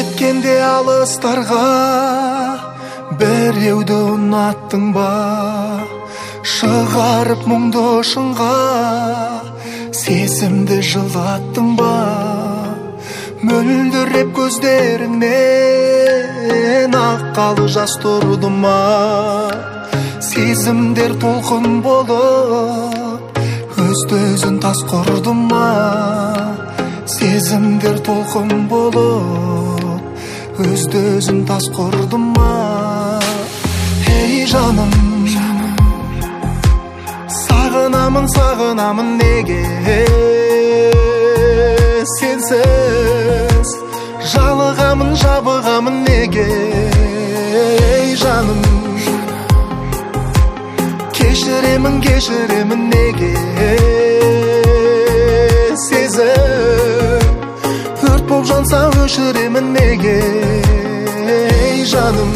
кеткенде алыстарға біреуді ұнаттың ба, шығарып мұңды шыңға сезімді жылаттың ба, мөлдіреп көздеріңнен аққалы жас тұрды ма, сезімдер толқын болып өзді-өзін тас құрды ма, сезімдер толқын болып өзді-өзін тас құрды ма. Ей жаным, сағынамын, сағынамын неге сенсіз, жалығамын, жабығамын неге. Ей жаным, кешіремін, кешіремін неге сезім, өрт боп жанса өшіремін неге. Ей жаным,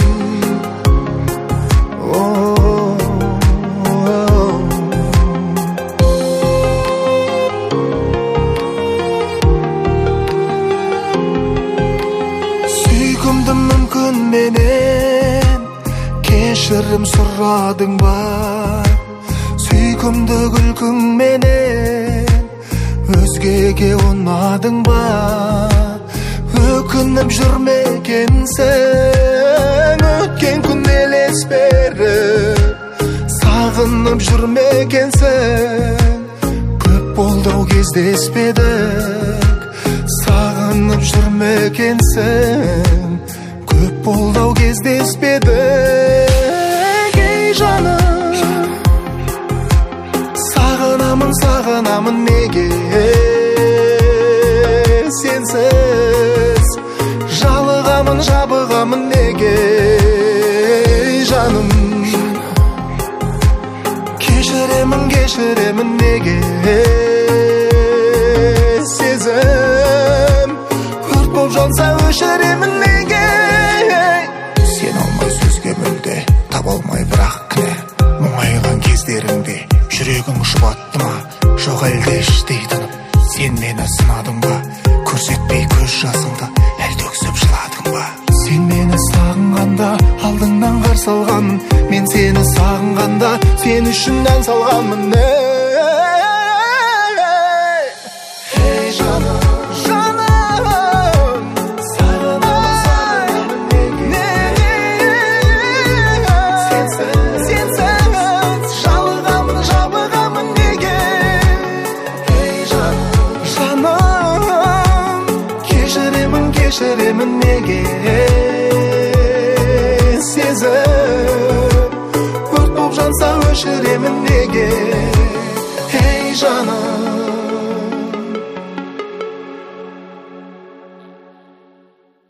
сүйкімді мүмкін менен кешірім сұрадың ба, сүйкімді күлкің менен өзгеге ұнадың ба, өкініп жүрмекенсің өткен күн елес беріп, сағынып жүрмекенсің көп болды-ау кездеспедік, сағынып жүрмекенсің көп болды-ау кездеспедік. Ей жаным, сағынамын, сағынамын неге сенсіз, жалығамын, жабығамын неге. Ей жаным, кешіремін, кешіремін неге сезім, өрт боп жанса өшіремін неге. Сен алмай сөзге мүлде таба алмай бірақ кінә, мұңайған кездеріңде жүрегің жұбатты ма, жоқ әлде іштей тынып сен мені сынадың ба, көрсетпей көз жасыңды әлде өксіп жыладың ба. Сен мені сағынғанда алдыңнан қарсы алғанмын, мен сені сағынғанда сен үшін ән салғанмын. Ей жаным, жаным, сағынамын неге сенсіз, жалығамын, жабығамын неге. Ей жаным, кешіремін, кешіремін неге сезім, өрт боп жанса өшіремін неге. Ей жаным.